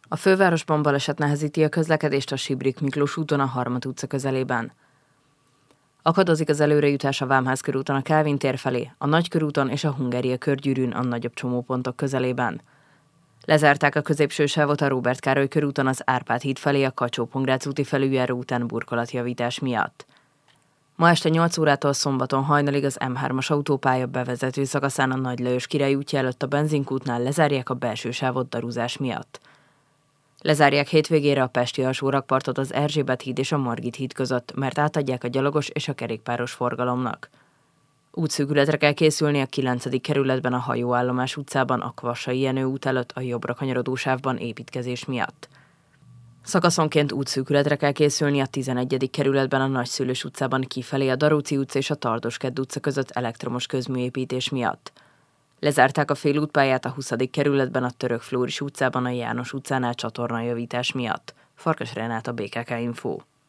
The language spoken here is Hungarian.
A fővárosban baleset nehezíti a közlekedést a Sibrik Miklós úton a Harmat utca közelében. Akadozik az előrejutás a Vámház körúton a Kálvin tér felé, a Nagykörúton és a Hungária körgyűrűn a nagyobb csomópontok közelében. Lezárták a középső sávot a Róbert Károly körúton az Árpád híd felé a Kacsó-Pongrác úti felüljáró után burkolatjavítás miatt. Ma este 8 órától szombaton hajnalig az M3-as autópálya bevezető szakaszán a Nagy Lajos Király útja előtt a benzinkútnál lezárják a belső sávot darúzás miatt. Lezárják hétvégére a pesti alsórakpartot az Erzsébet híd és a Margit híd között, mert átadják a gyalogos és a kerékpáros forgalomnak. Útszűkületre kell készülni a 9. kerületben a Hajóállomás utcában a Kvassai Jenő út előtt a jobbra kanyarodó sávban építkezés miatt. Szakaszonként útszűkületre kell készülni a 11. kerületben a Nagyszülős utcában kifelé a Daróci utca és a Tardos-Kedd utca között elektromos közműépítés miatt. Lezárták a félútpályát a 20. kerületben a Török Flóris utcában a János utcánál csatornajavítás miatt. Farkas Renát, a BKK Info.